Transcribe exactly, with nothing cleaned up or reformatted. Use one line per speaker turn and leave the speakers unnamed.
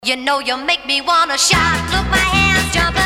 You know you make me wanna shout. Look, my hands jumping.